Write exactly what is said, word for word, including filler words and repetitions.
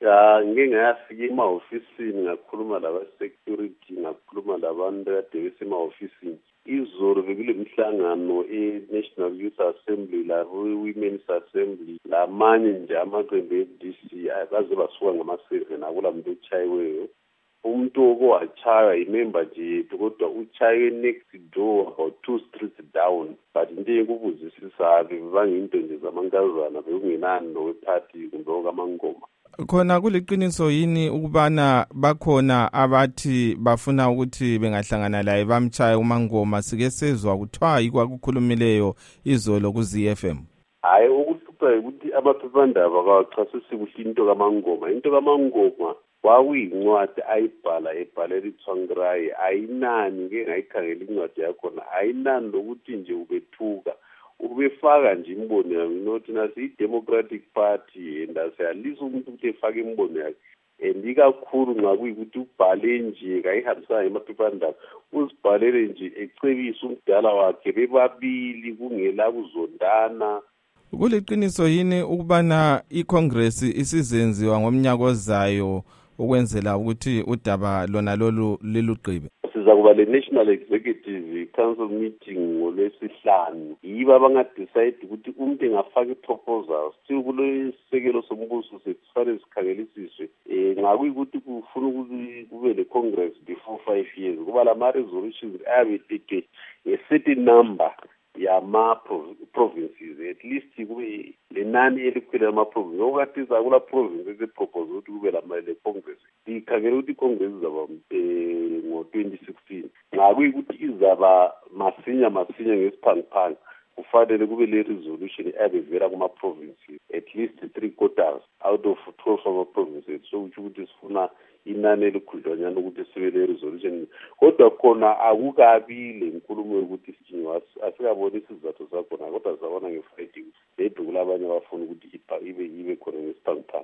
Ya ngike ngayafika emahofisini ngakhuluma laba-security, ngakhuluma labantu kade besemahofisini. Izolo bekulemhlangano e-National Youth Assembly la-Women's Assembly lamanye nje amaqembu e-D C baze basuka ngama-seven akula muntu ochayiweyo. Umuntu owatshaywa imember nje yethu kodwa uchaye next door about two streets down, but into yokubuzisisa bangiyinto nje zamankazana bekungenani nowephathi kumbe okamangoma. Khona kuliqiniso yini ukubana bakhona abathi bafuna ukuthi bengahlangana laye bamchaye uMangoma? Sike sezwa kuthiwa yikwakukhulumileyo izolo ku-Z F M. Hayi, ukuhlupha ukuthi amaphephandaba kawachasisi kuhle into kaMangoma. Into kaMangoma kwakuyincwadi ayibhala ebhalela iTsvangirai, ayinani ke ngayikhangela incwadi yakhona, ayinani lokuthi nje ubethuka ubefaka nje imbono yakhe, nothi nasi i-Democratic Party and asiyalisa umuntu ukuthi efake imbono yakhe, and ikakhulu nxa kuyikuthi ubhale nje kayihambisana emaphephandaba, uzibhalele nje ecebisa umdala wakhe bebabili kungela kuzondana. Kuliqiniso yini ukubana iCongress isizenziwa ngomnyaka ozayo ukwenzela ukuthi udaba lona lolu liluqibe? Siza kuba le-National Executive Council meeting ngolwesihlanu. Yiba bangadecide ukuthi umuntu engafaka i-proposal still kulo sisekelo sombuso sesifanele sikhangelisiswe. Eh nxa kuyikuthi kufuna ukuthi kube le-Congress before five years kuba lama-resolutions ayabe ethethwe a-certain number yama-provinces, at least kube lenani elikhwela lama-provinces. Okukhathisa kula province esepropose ukuthi kube le-Congress. Sikhangela ukuthi i-Congress izaba ngo-twenty sixteen. Nxa kuyikuthi izaba masinya masinya ngesiphangiphangi, kufanele kube le-resolution ebevela kuma-provinces, at least three quarters out of twelve ama-provinces. So kutsho ukuthi sifuna inani elikhudlwanyana ukuthi sibe le-resolution. Kodwa khona akukabile inkulumo yokuthi sijinga, asikaboni isizathu sakhona, kodwa sabona nge-Friday bedukula abanye abafuna ukuthi ibe ibe khona ngesiphangiphangi.